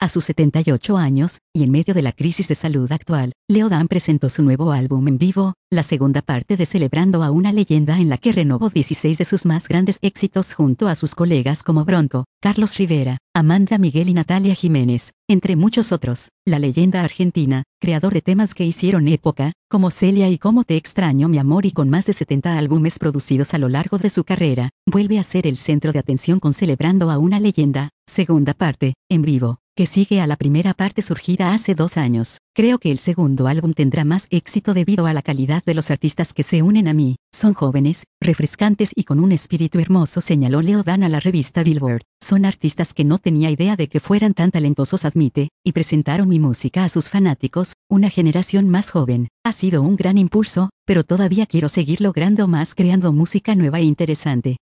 A sus 78 años, y en medio de la crisis de salud actual, Leodan presentó su nuevo álbum en vivo, la segunda parte de Celebrando a una leyenda, en la que renovó 16 de sus más grandes éxitos junto a sus colegas como Bronco, Carlos Rivera, Amanda Miguel y Natalia Jiménez, entre muchos otros. La leyenda argentina, creador de temas que hicieron época, como Celia y Cómo te extraño mi amor, y con más de 70 álbumes producidos a lo largo de su carrera, vuelve a ser el centro de atención con Celebrando a una leyenda, segunda parte, en vivo, que sigue a la primera parte surgida hace 2 años. Creo que el segundo álbum tendrá más éxito debido a la calidad de los artistas que se unen a mí. Son jóvenes, refrescantes y con un espíritu hermoso, señaló Leodan a la revista Billboard. Son artistas que no tenía idea de que fueran tan talentosos, admite, y presentaron mi música a sus fanáticos, una generación más joven. Ha sido un gran impulso, pero todavía quiero seguir logrando más creando música nueva e interesante.